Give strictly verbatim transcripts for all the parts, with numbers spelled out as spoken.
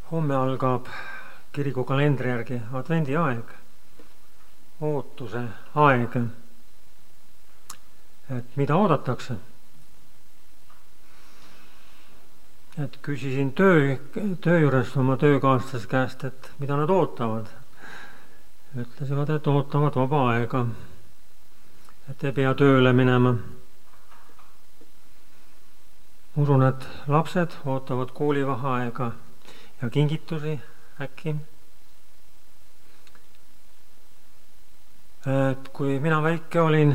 Homme algab kiriku kalendri järgi advendi aeg, ootuse aeg. Et mida oodatakse? Et küsisin töö, töö juures oma töökaaslase käest, et mida nad ootavad. Ütlesid, et ootavad vaba aega, et ei pea tööle minema. Usun, et lapsed ootavad koolivaheaega ja kingitusi äkki. Et kui mina väike olin,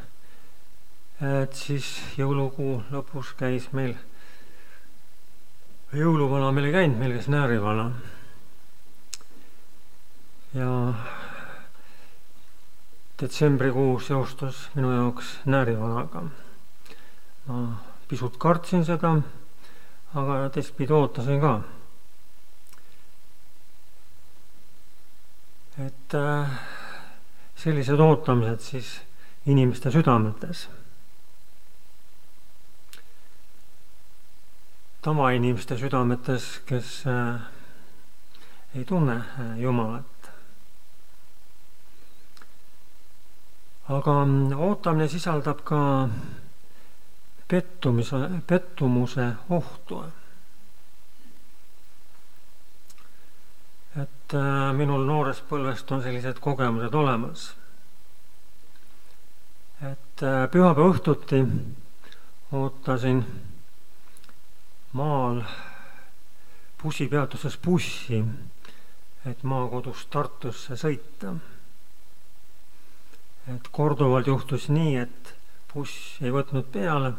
et siis jõulukuu lõpus käis meil jõuluvana, meil ei käinud, meil käis näärivana. Ja detsembrikuu seostus minu jaoks näärivanaga. Ma pisut kartsin seda, aga teistpidi ootasin ka. Et sellised ootamised siis inimeste südametes. Tavainimeste südametes, kes ei tunne Jumalat. Aga ootamine sisaldab ka pettumise, pettumuse ohtu. Et minul noorest põlvest on sellised kogemused olemas. Et pühapäeva õhtuti ootasin maal bussipeatuses bussi, et maakodust Tartusse sõita. Et korduvalt juhtus nii, et buss ei võtnud peale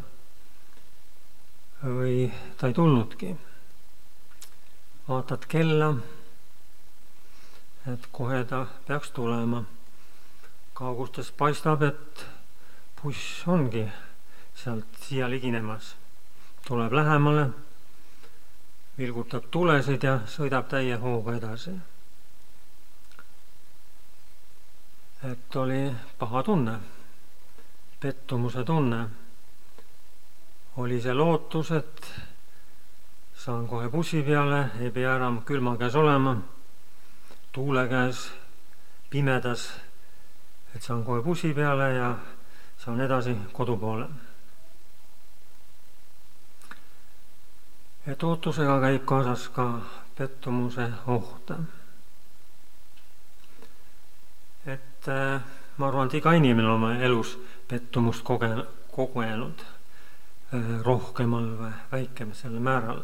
või ta ei tulnudki. Vaatad kella, et kohe ta peaks tulema. Kaugustes paistab, et buss ongi sealt siia liginemas. Tuleb lähemale, vilgutab tulesid ja sõidab täie hooga edasi. Et oli paha tunne, pettumuse tunne. Oli see lootus, et saan kohe bussi peale, ei pea enam külma käes olema, tuule käes, pimedas, et saan kohe bussi peale ja saan edasi kodu poole. Et ootusega käib kaasas ka pettumuse ohta. Et ma arvan, et iga inimene oma elus pettumust kogenud rohkemal või väikemisel määral.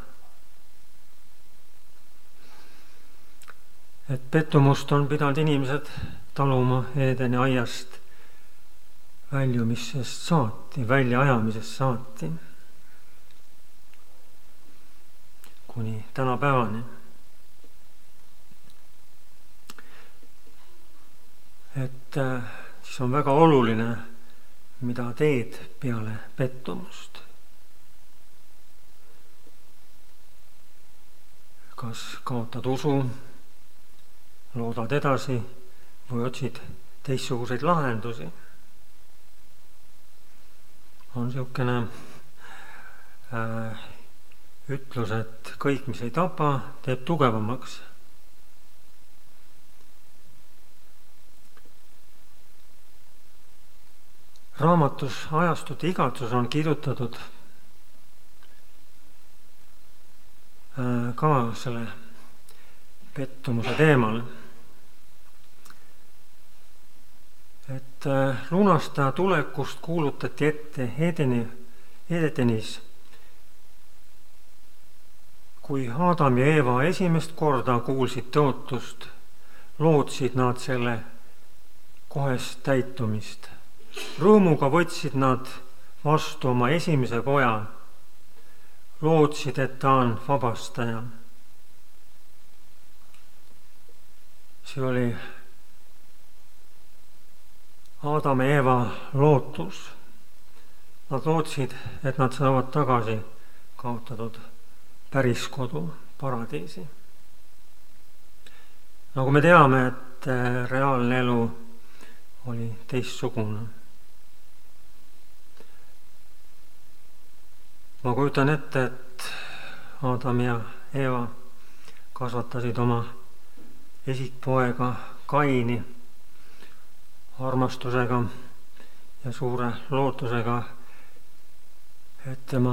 Et pettumust on pidanud inimesed taluma Eedeni aiast väljumisest saati, väljaajamisest saati. Kuni tänapäevani. Et siis on väga oluline, mida teed peale pettumust. Kas kaotad usu, loodad edasi või otsid teistsuguseid lahendusi. On niisugune äh, ütlus, et kõik, mis ei tapa, teeb tugevamaks. Raamatus Ajastute igatsus on kirjutatud äh, ka selle pettumuse teemal. Et äh, lunastaja tulekust kuulutati ette Edeni, Edenis, kui Adam ja Eeva esimest korda kuulsid tõotust, lootsid nad selle kohest täitumist. Rõõmuga võtsid nad vastu oma esimese poja, lootsid, et ta on vabastaja. See oli Adam ja Eeva lootus. Nad lootsid, et nad saavad tagasi kaotatud päris kodu, paradiisi. Nagu me teame, et reaalne elu oli teistsugune. Ma kujutan ette, et Adam ja Eeva kasvatasid oma esikpoega Kaini armastusega ja suure lootusega, et tema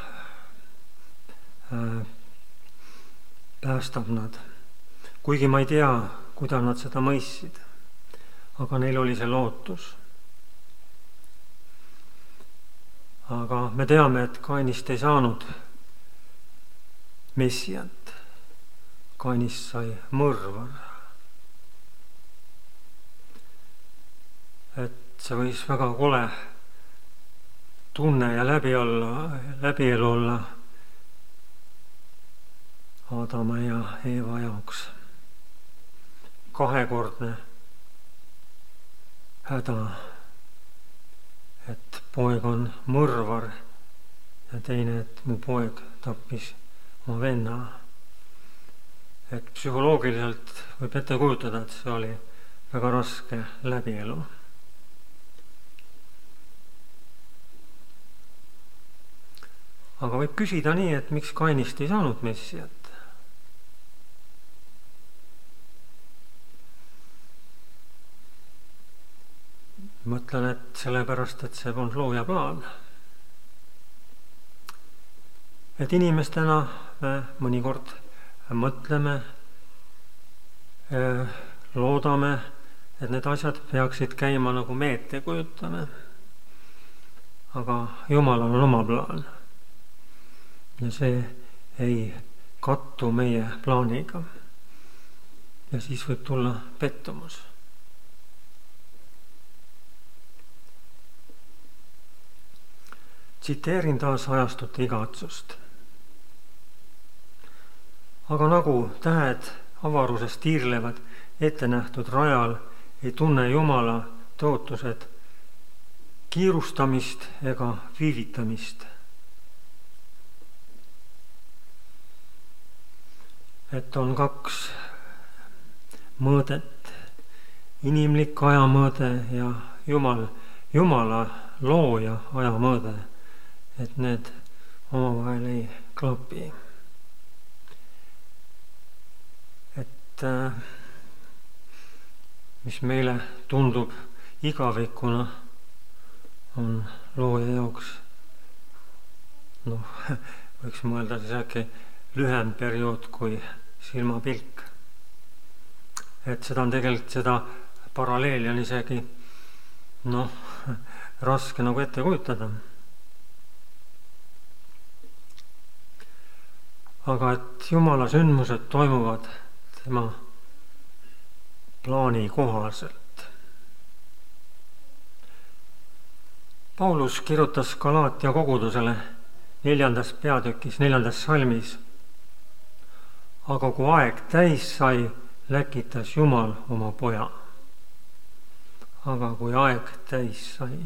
päästab nad. Kuigi ma ei tea, kuidas nad seda mõistsid, aga neil oli see lootus. Aga me teame, et Kainist ei saanud messiat. Kainist sai mõrvar. Et see võis väga kole tunne ja läbi olla, läbielu olla Adama ja Eeva jaoks. Kahekordne häda, et poeg on mõrvar ja teine, et mu poeg tappis oma venna. Et psühholoogiliselt võib ette kujutada, et see oli väga raske läbielu. Aga võib küsida nii, et miks Kainist ei saanud messiat. Mõtlen, et sellepärast, et see on looja plaan. Et inimestena me mõnikord mõtleme, loodame, et need asjad peaksid käima nagu me ette kujutame. Aga Jumalal on oma plaan. Ja see ei kattu meie plaaniga. Ja siis võib tulla pettumus. Tsiteerin taas ajastute igatsust. Aga nagu tähed avaruses tiirlevad ette nähtud rajal, ei tunne Jumala tõotused kiirustamist ega viivitamist. Et on kaks mõõdet, inimlik ajamõõde ja Jumal, Jumala looja ajamõõde, et need omavahel ei klapi. Et mis meile tundub igavikuna, on looja jaoks, noh, võiks mõelda siis äkki lühem periood kui silmapilk. Et seda on tegelikult seda paralleeli on isegi noh, raske nagu ette kujutada. Aga et Jumala sündmused toimuvad tema plaani kohaselt. Paulus kirjutas Galaatia kogudusele neljandas peatükis, neljandas salmis. Aga kui aeg täis sai, läkitas Jumal oma poja. Aga kui aeg täis sai.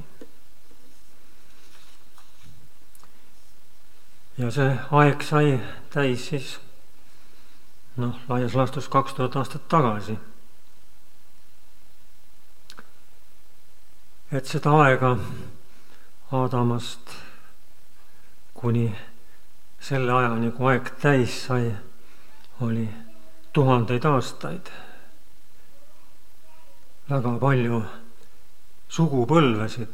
Ja see aeg sai täis siis, noh, laias laastus kaks tuhat aastat tagasi. Et seda aega Aadamast kuni selle ajani, kui aeg täis sai, oli tuhandeid aastaid. Väga palju sugupõlvesid,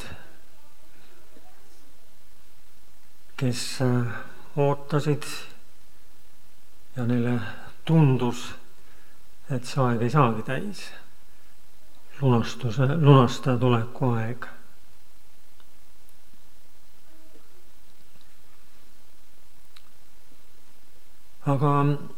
kes ootasid ja neile tundus, et see aeg ei saagi täis. Lunastuse, lunastaja tuleku aeg. Aga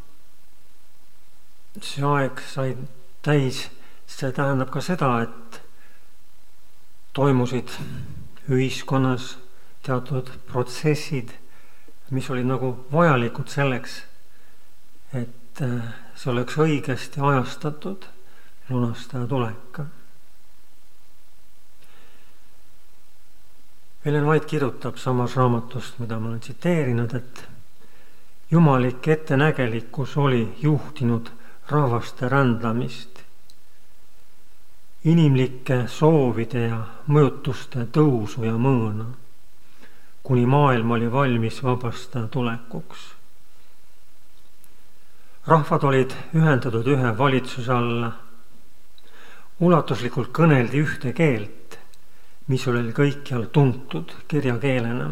see aeg sai täis, see tähendab ka seda, et toimusid ühiskonnas teatud protsessid, mis olid nagu vajalikud selleks, et see oleks õigesti ajastatud lunastaja tulek. Ellen White kirjutab samas raamatust, mida ma olen tsiteerinud, et jumalik ettenägelikkus oli juhtinud rahvaste rändamist, inimlike soovide ja mõjutuste tõusu ja mõõna, kuni maailm oli valmis vabastaja tulekuks. rahvad olid ühendatud ühe valitsuse alla. Ulatuslikult kõneldi ühte keelt, mis oli kõikjal tuntud kirjakeelena.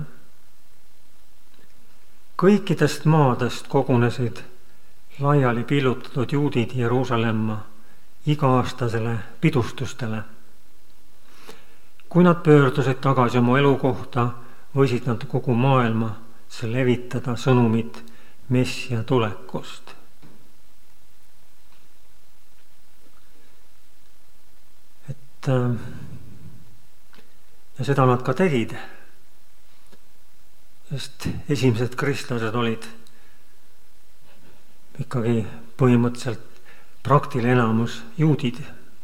Kõikidest maadest kogunesid laiali pillutatud juudid Jeruusalemma iga-aastasele pidustustele. Kui nad pöördusid tagasi oma elukohta, võisid nad kogu maailma levitada sõnumit Messia tulekust. Et, ja seda nad ka tegid, sest esimesed kristlased olid ikkagi põhimõtteliselt praktiline enamus juudid.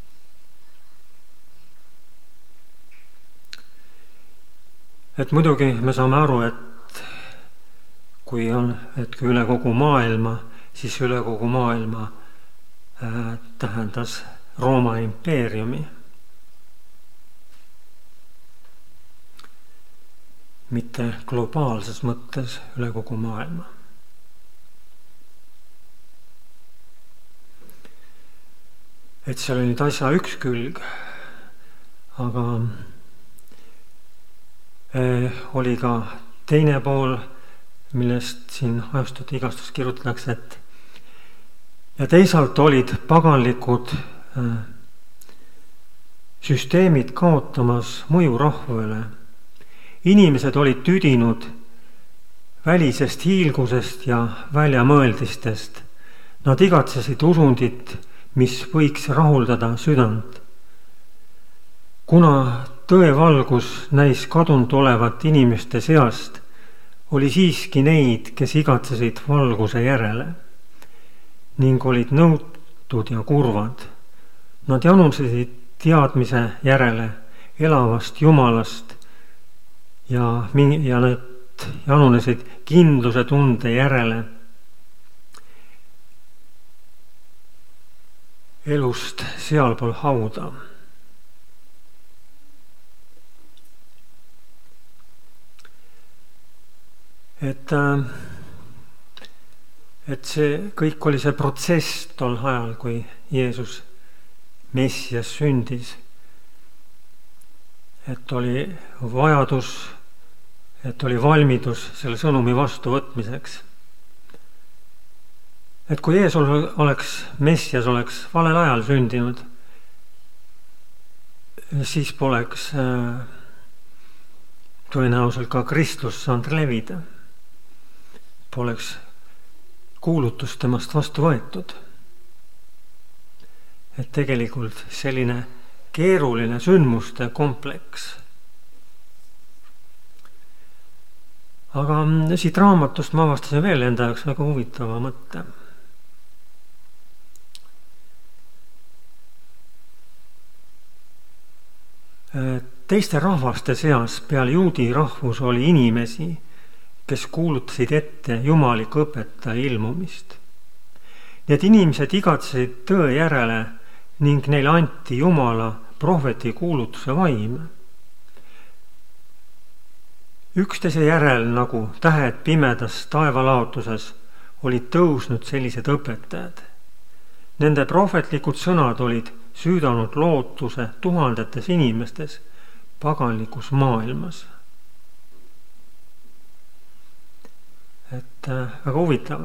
Et muidugi me saame aru, et kui on, et kui üle kogu maailma, siis üle kogu maailma äh, tähendas Rooma impeeriumi. Mitte globaalses mõttes üle kogu maailma. Et seal oli nüüd asja üks külg, aga eh, oli ka teine pool, millest siin ajastute igastus kirjutatakse, et ja teisalt olid paganlikud eh, süsteemid kaotamas mõju rahvale. Inimesed olid tüdinud välisest hiilgusest ja väljamõeldistest. Nad igatsesid usundit, mis võiks rahuldada südant. Kuna tõevalgus näis kadunud olevat inimeste seast, oli siiski neid, kes igatsesid valguse järele ning olid nõutud ja kurvad. Nad janunesid teadmise järele elavast Jumalast ja, ja nad janunesid kindluse tunde järele elust sealpool hauda. Et, et see kõik oli see protsess tol ajal, kui Jeesus Messias sündis. Et oli vajadus, et oli valmidus selle sõnumi vastuvõtmiseks. Et kui Jeesus oleks, Messias oleks valel ajal sündinud, siis poleks äh, tõenäoliselt ka Kristus saanud levida. Poleks kuulutust temast vastu võetud. Et tegelikult selline keeruline sündmuste kompleks. Aga siit raamatust ma avastasin veel enda jaoks väga huvitava mõtte. Teiste rahvaste seas peale juudi rahvus oli inimesi, kes kuulutasid ette jumaliku õpetaja ilmumist. Need inimesed igatsesid tõe järele ning neile anti Jumala prohveti kuulutuse vaim. Üksteise järel nagu tähed pimedas taevalaotuses olid tõusnud sellised õpetajad. Nende prohvetlikud sõnad olid süüdanud lootuse tuhandetes inimestes paganlikus maailmas. Et äh, väga huvitav.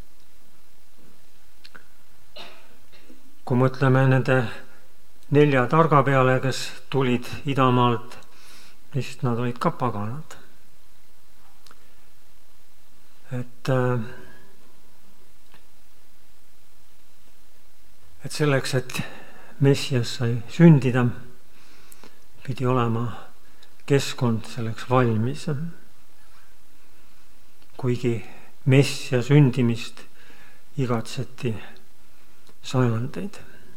Kui mõtleme nende nelja targa peale, kes tulid idamaalt, siis nad olid ka paganad. Et, äh, et selleks, et Messias sai sündida, pidi olema keskkond selleks valmis. Kuigi Messia sündimist igatseti sajandeid.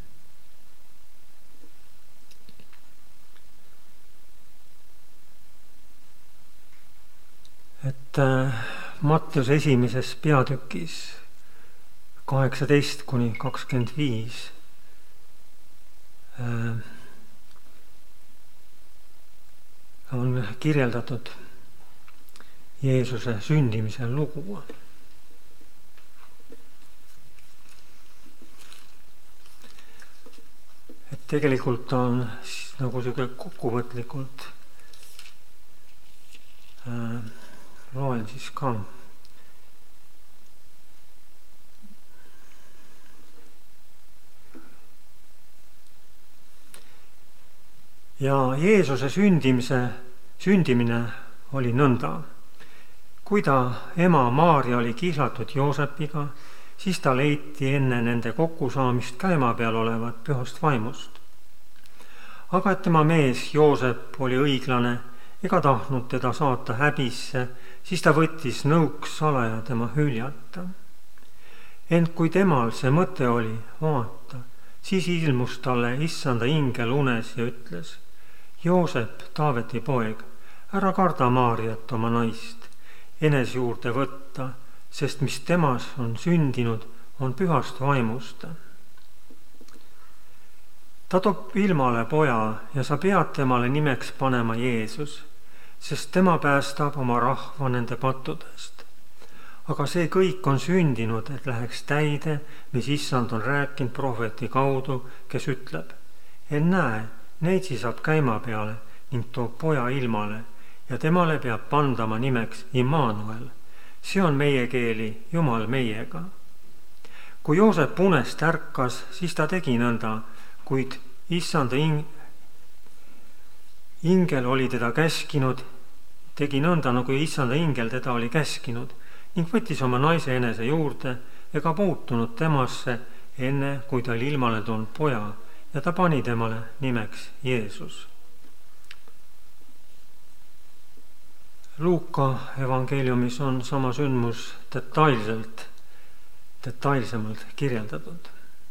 Et äh, Matteuse esimeses peatükis kaheksateist kuni kakskümmend viis on kirjeldatud Jeesuse sündimise lugu. tegelikult on nagu siuke kokkuvõtlikult äh, loen siis ka. Ja Jeesuse sündimise, sündimine oli nõnda. Kui ta ema Maarja oli kihlatud Joosepiga, siis ta leiti enne nende kokkusaamist käima peal olevat pühast vaimust. Aga et tema mees Joosep oli õiglane ega tahtnud teda saata häbisse, siis ta võttis nõuks salaja tema hüljata. Ent kui temal see mõte oli vaata, siis ilmus talle issanda ingel unes ja ütles: Joosep, Taaveti poeg, ära karda Maarjat oma naist, enes juurde võtta, sest mis temas on sündinud, on pühast vaimust. Ta toob ilmale poja ja sa pead temale nimeks panema Jeesus, sest tema päästab oma rahva nende pattudest. Aga see kõik on sündinud, et läheks täide, mis issand on rääkinud prohveti kaudu, kes ütleb: ennäe, neitsi saab käima peale ning toob poja ilmale ja temale peab pandama nimeks Immanuel. See on meie keeli Jumal meiega. Kui Joosep unest ärkas, siis ta tegi nõnda, kuid issanda ing... ingel oli teda käskinud, tegi nõnda, nagu issanda ingel teda oli käskinud ning võttis oma naise enese juurde ega puutunud temasse enne, kui ta oli ilmale toonud poja ja ta pani temale nimeks Jeesus. Luuka evangeeliumis on sama sündmus detailselt, detailsemalt kirjeldatud.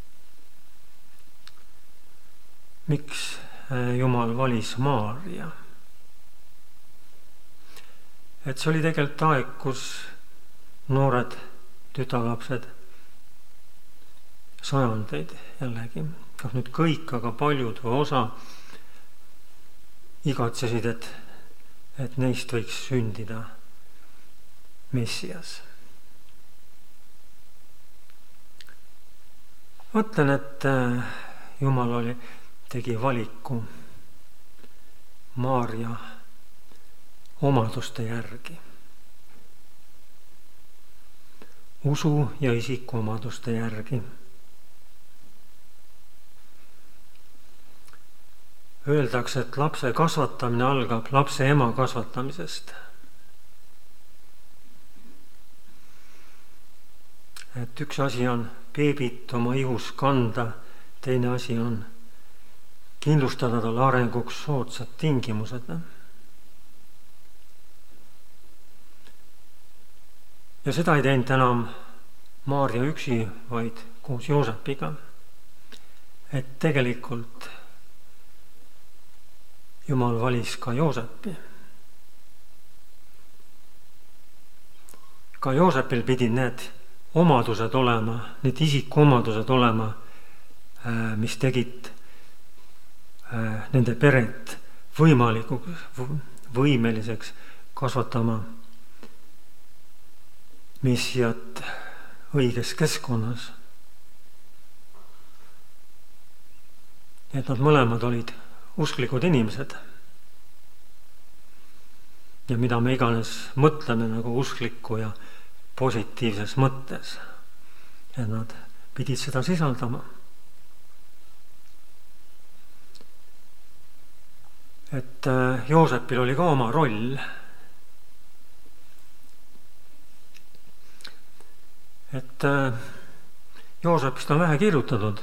Miks Jumal valis Maarja? Et see oli tegelikult aeg, kus noored tütarlapsed sajandeid jällegi, kas nüüd kõik, aga paljud või osa igatsesid, et, et neist võiks sündida Messias. Mõtlen, et Jumal oli, tegi valiku Maarja omaduste järgi. Usu ja isikuomaduste järgi. Öeldakse, et lapse kasvatamine algab lapse ema kasvatamisest. Et üks asi on beebit oma ihus kanda, teine asi on kindlustada talle arenguks soodsad tingimused. Ja seda ei teinud enam Maarja üksi, vaid koos Joosepiga. Et tegelikult Jumal valis ka Joosepi. Ka Joosepil pidid need omadused olema, need isikuomadused olema, mis tegid nende peret võimalikuks, võimeliseks kasvatama Messiat õiges keskkonnas. Et nad mõlemad olid usklikud inimesed. Ja mida me iganes mõtleme nagu usklikku ja positiivses mõttes. Ja nad pidid seda sisaldama. Et Joosepil oli ka oma roll. Et Joosepist on vähe kirjutatud.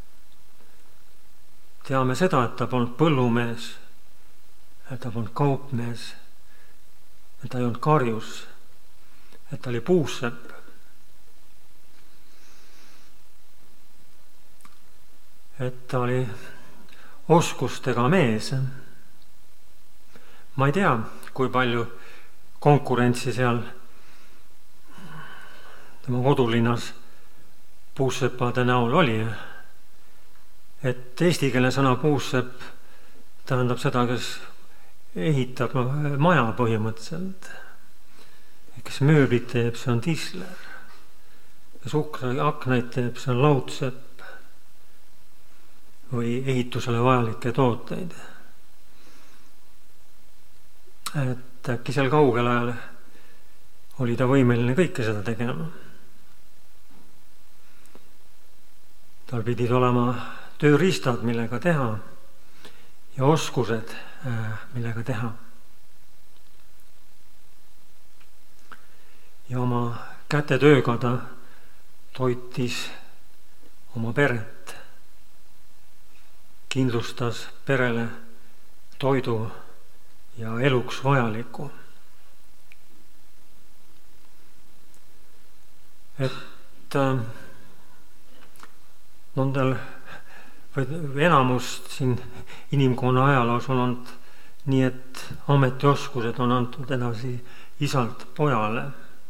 Teame seda, et ta polnud põllumees, et ta polnud kaupmees, et ta ei olnud karjus, et ta oli puussepp. Et ta oli oskustega mees. Ma ei tea, kui palju konkurentsi seal tema kodulinnas puusseppade näol oli. Et eesti keele sõna puussepp tähendab seda, kes ehitab maja põhimõtteliselt. Kes mööblit teeb, see on tisler. Kes ukra aknaid teeb, see on laudsepp. või ehitusele vajalikke tooteid. Et äkki seal kaugel ajal oli ta võimeline kõike seda tegema. Tal pidid olema tööriistad, millega teha ja oskused, millega teha. Ja oma kätetööga ta toitis oma peret, kindlustas perele toidu ja eluks vajaliku. Et nendel või enamust siin inimkonna ajaloos on olnud nii, et ametioskused on antud edasi isalt pojale.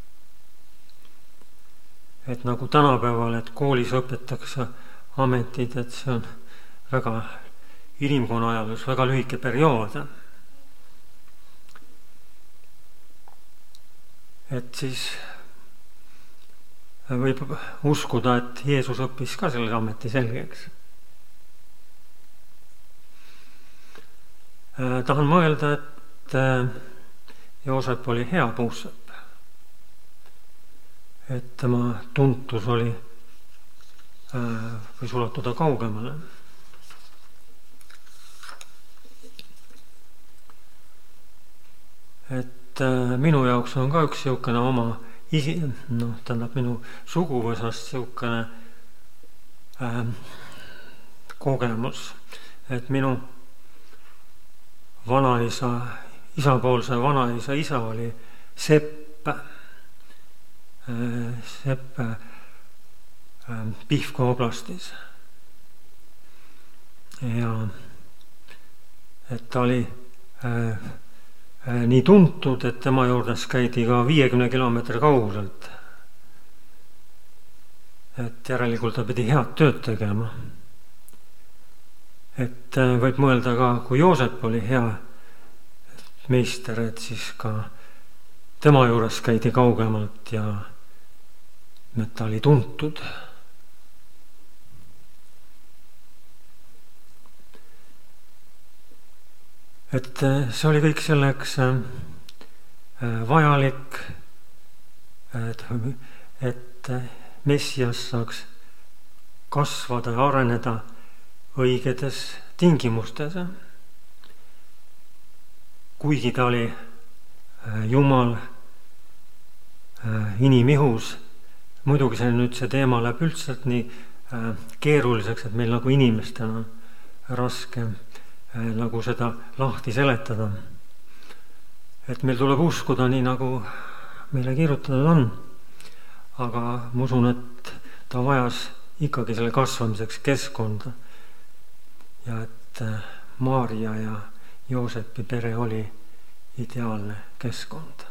Et nagu tänapäeval, et koolis õpetakse ametid, et see on väga inimkonna ajaloos väga lühike periood. Et siis võib uskuda, et Jeesus õppis ka selle ameti selgeks. Tahan mõelda, et Joosep oli hea puusepp. Et tema tuntus oli või ulatuda kaugemale. Et minu jaoks on ka üks siukene oma isi, noh, tähendab minu suguvõsast siukene äh, kogemus, et minu vanaisa, isapoolse vanaisa isa oli Sepp, äh, Sepp äh, Pihkva oblastis. Ja et ta oli äh, nii tuntud, et tema juures käidi ka viiekümne kilomeetri kauguselt. Et järelikult ta pidi head tööd tegema. Et võib mõelda ka, kui Joosep oli hea meister, et siis ka tema juures käidi kaugemalt ja et ta oli tuntud. Et see oli kõik selleks vajalik, et, et Messias saaks kasvada ja areneda õigetes tingimustes. Kuigi ta oli Jumal inimihus, muidugi see nüüd see teema läheb üldse nii keeruliseks, et meil nagu inimestena on raske nagu seda lahti seletada. Et meil tuleb uskuda nii, nagu meile kirjutatud on. Aga ma usun, et ta vajas ikkagi selle kasvamiseks keskkonda. Ja et Maarja ja Joosepi pere oli ideaalne keskkond.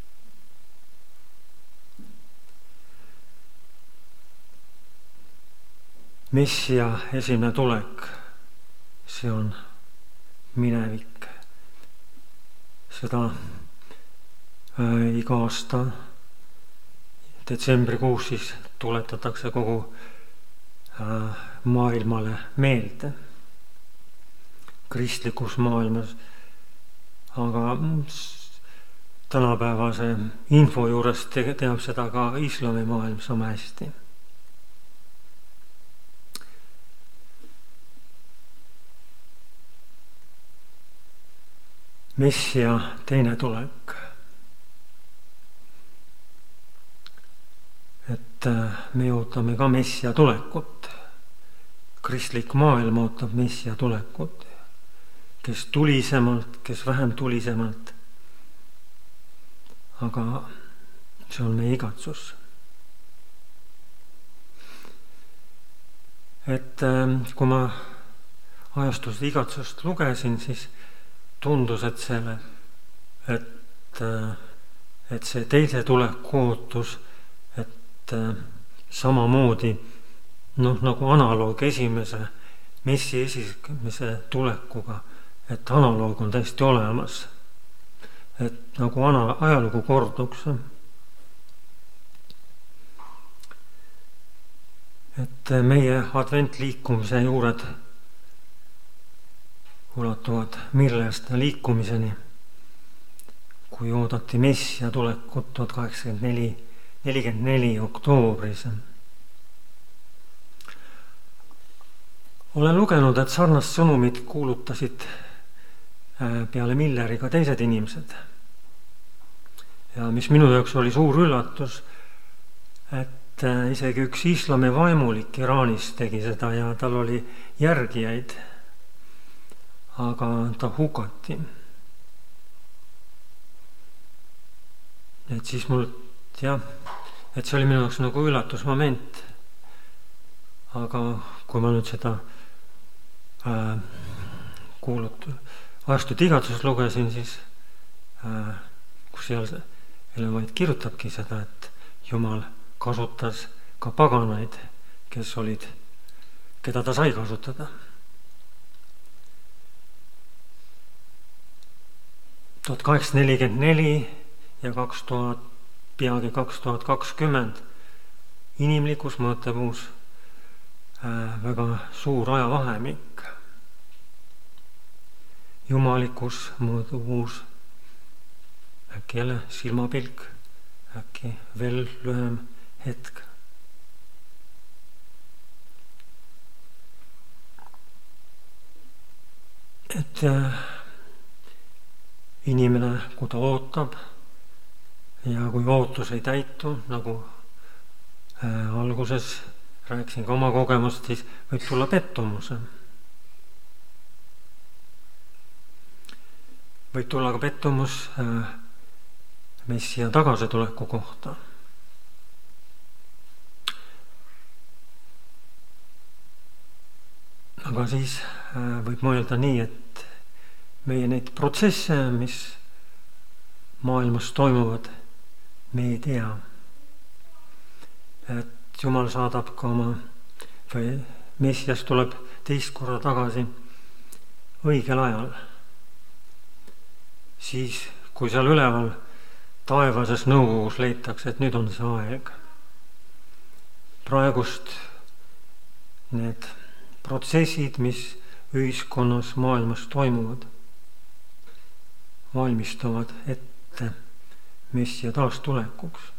Messia esimene tulek, see on minevik. Seda äh, iga aasta detsembrikuus siis tuletatakse kogu äh, maailmale meelde. Kristlikus maailmas. Aga tänapäevase info juures teab seda ka islamimaailm sama hästi. Messia teine tulek. Et me ootame ka Messia tulekut. Kristlik maailm ootab Messia tulekut. Kes tulisemalt, kes vähem tulisemalt. Aga see on meie igatsus. Et kui ma ajastust igatsust lugesin, siis tundus, et selle, et, et see teise tuleku ootus, et samamoodi, noh, nagu analoog esimese messi esimese tulekuga, et analoog on täiesti olemas. Et nagu ana, ajalugu korduks. Et meie adventliikumise juured ulatuvad Mirlest liikumiseni, kui oodati Messia tulekut tuhat kaheksakümmend neli, nelikümmend neli oktoobris. Olen lugenud, et sarnast sõnumit kuulutasid peale Milleri ka teised inimesed. Ja mis minu jaoks oli suur üllatus, et isegi üks islami vaimulik Iraanis tegi seda ja tal oli järgijaid, aga ta hukati. Et siis mul, jah, et see oli minu jaoks nagu üllatusmoment. Aga kui ma nüüd seda äh, kuulut, Ajastuste igatsusest lugesin, siis äh, kus seal Ellen White kirjutabki seda, et Jumal kasutas ka paganaid, kes olid, keda ta sai kasutada. tuhat kaheksasada nelikümmend neli ja kaks tuhat, peagi kaks tuhat kakskümmend inimlikus mõõtepuus äh, väga suur ajavahemik. Jumalikus mõõtepuus äkki jälle silmapilk, äkki veel lühem hetk. Et äh, inimene, kui ta ootab ja kui ootus ei täitu, nagu äh, alguses rääkisin ka oma kogemust, siis võib tulla pettumuse. Võib tulla ka pettumus äh, Messia tagasituleku kohta. Aga siis äh, võib mõelda nii, et meie neid protsesse, mis maailmas toimuvad, me ei tea. Et Jumal saadab ka oma, või Messias tuleb teist korda tagasi õigel ajal. Siis, kui seal üleval taevases nõukogus leitakse, et nüüd on see aeg. Praegust need protsessid, mis ühiskonnas, maailmas toimuvad, valmistavad ette Messia taastulekuks.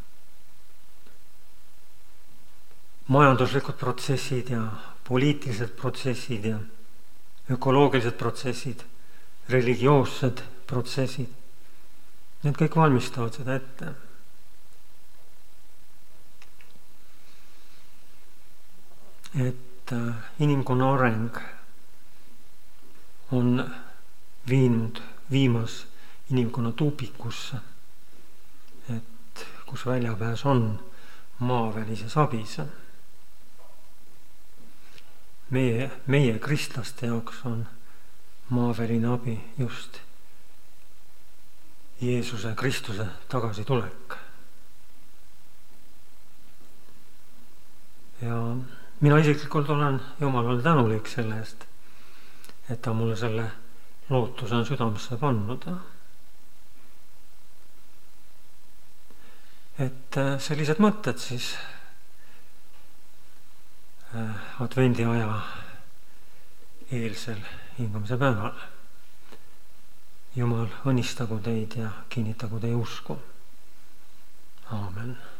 Majanduslikud protsessid ja poliitilised protsessid ja ökoloogilised protsessid, religioossed protsessid, need kõik valmistavad seda ette. Et inimkonna areng on viinud, viimas inimkonna tupikusse, et kus väljapääs on maavälises abis. Meie, meie kristlaste jaoks on maaväline abi just Jeesuse Kristuse tagasitulek. Ja mina isiklikult olen Jumalale tänulik selle eest, et ta mulle selle lootuse on südamesse pannud. Et sellised mõtted siis advendi aja eelsel hingamise päeval. Jumal õnnistagu teid ja kinnitagu teie usku. Aamen.